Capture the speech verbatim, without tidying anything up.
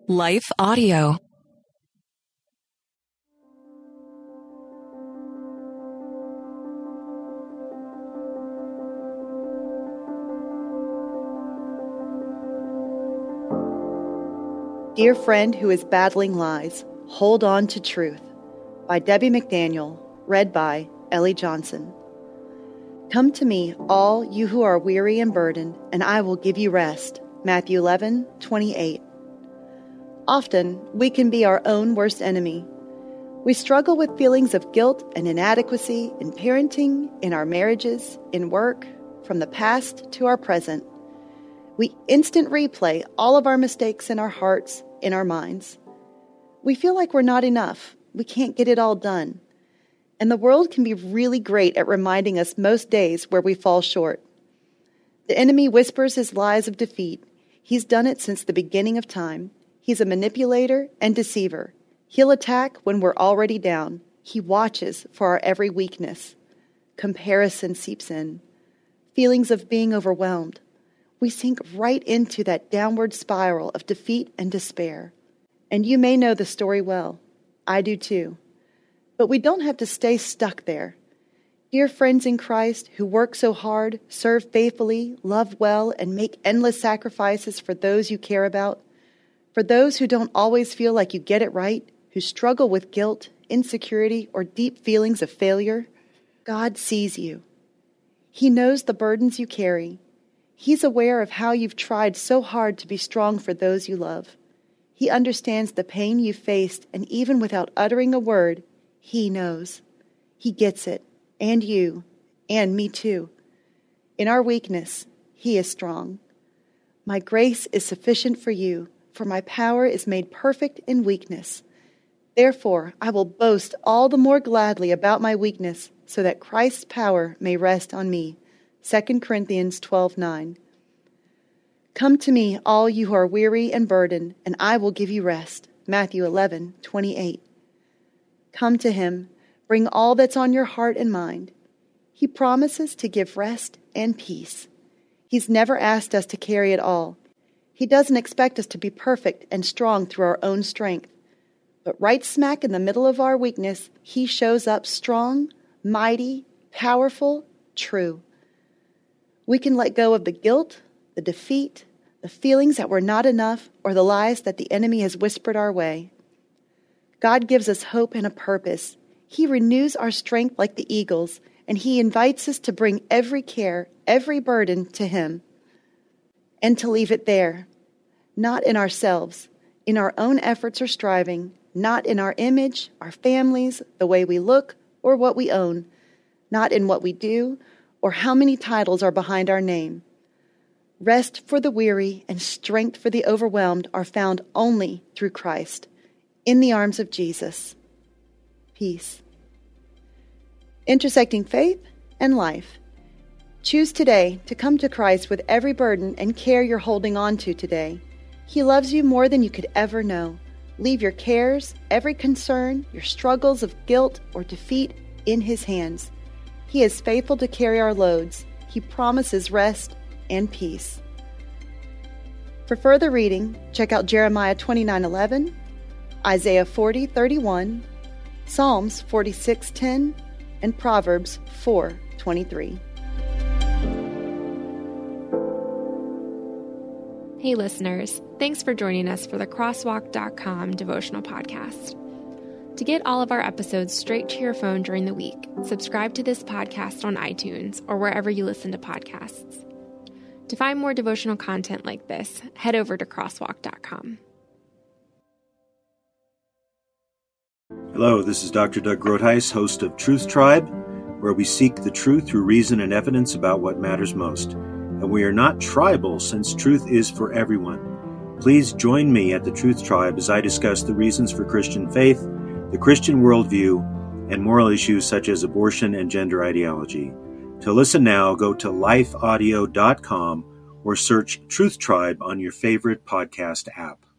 Life Audio. Dear Friend Who is Battling Lies, Hold On to Truth by Debbie McDaniel, read by Ellie Johnson. Come to me, all you who are weary and burdened, and I will give you rest. Matthew eleven twenty-eight. Often, we can be our own worst enemy. We struggle with feelings of guilt and inadequacy in parenting, in our marriages, in work, from the past to our present. We instant replay all of our mistakes in our hearts, in our minds. We feel like we're not enough. We can't get it all done. And the world can be really great at reminding us most days where we fall short. The enemy whispers his lies of defeat. He's done it since the beginning of time. He's a manipulator and deceiver. He'll attack when we're already down. He watches for our every weakness. Comparison seeps in. Feelings of being overwhelmed. We sink right into that downward spiral of defeat and despair. And you may know the story well. I do too. But we don't have to stay stuck there. Dear friends in Christ who work so hard, serve faithfully, love well, and make endless sacrifices for those you care about, for those who don't always feel like you get it right, who struggle with guilt, insecurity, or deep feelings of failure, God sees you. He knows the burdens you carry. He's aware of how you've tried so hard to be strong for those you love. He understands the pain you faced, and even without uttering a word, He knows. He gets it, and you, and me too. In our weakness, He is strong. My grace is sufficient for you, for my power is made perfect in weakness. Therefore, I will boast all the more gladly about my weakness, so that Christ's power may rest on me. Second Corinthians twelve nine. Come to me, all you who are weary and burdened, and I will give you rest. Matthew eleven twenty-eight. Come to Him, bring all that's on your heart and mind. He promises to give rest and peace. He's never asked us to carry it all. He doesn't expect us to be perfect and strong through our own strength. But right smack in the middle of our weakness, He shows up strong, mighty, powerful, true. We can let go of the guilt, the defeat, the feelings that we're not enough, or the lies that the enemy has whispered our way. God gives us hope and a purpose. He renews our strength like the eagles, and He invites us to bring every care, every burden to Him, and to leave it there, not in ourselves, in our own efforts or striving, not in our image, our families, the way we look, or what we own, not in what we do, or how many titles are behind our name. Rest for the weary and strength for the overwhelmed are found only through Christ, in the arms of Jesus. Peace. Intersecting faith and life. Choose today to come to Christ with every burden and care you're holding on to today. He loves you more than you could ever know. Leave your cares, every concern, your struggles of guilt or defeat in His hands. He is faithful to carry our loads. He promises rest and peace. For further reading, check out Jeremiah twenty-nine eleven, Isaiah forty thirty-one, Psalms forty-six ten, and Proverbs four twenty-three. Hey listeners, thanks for joining us for the crosswalk dot com devotional podcast. To get all of our episodes straight to your phone during the week, subscribe to this podcast on iTunes or wherever you listen to podcasts. To find more devotional content like this, head over to crosswalk dot com. Hello, this is Doctor Doug Groothuis, host of Truth Tribe, where we seek the truth through reason and evidence about what matters most. And we are not tribal, since truth is for everyone. Please join me at the Truth Tribe as I discuss the reasons for Christian faith, the Christian worldview, and moral issues such as abortion and gender ideology. To listen now, go to life audio dot com or search Truth Tribe on your favorite podcast app.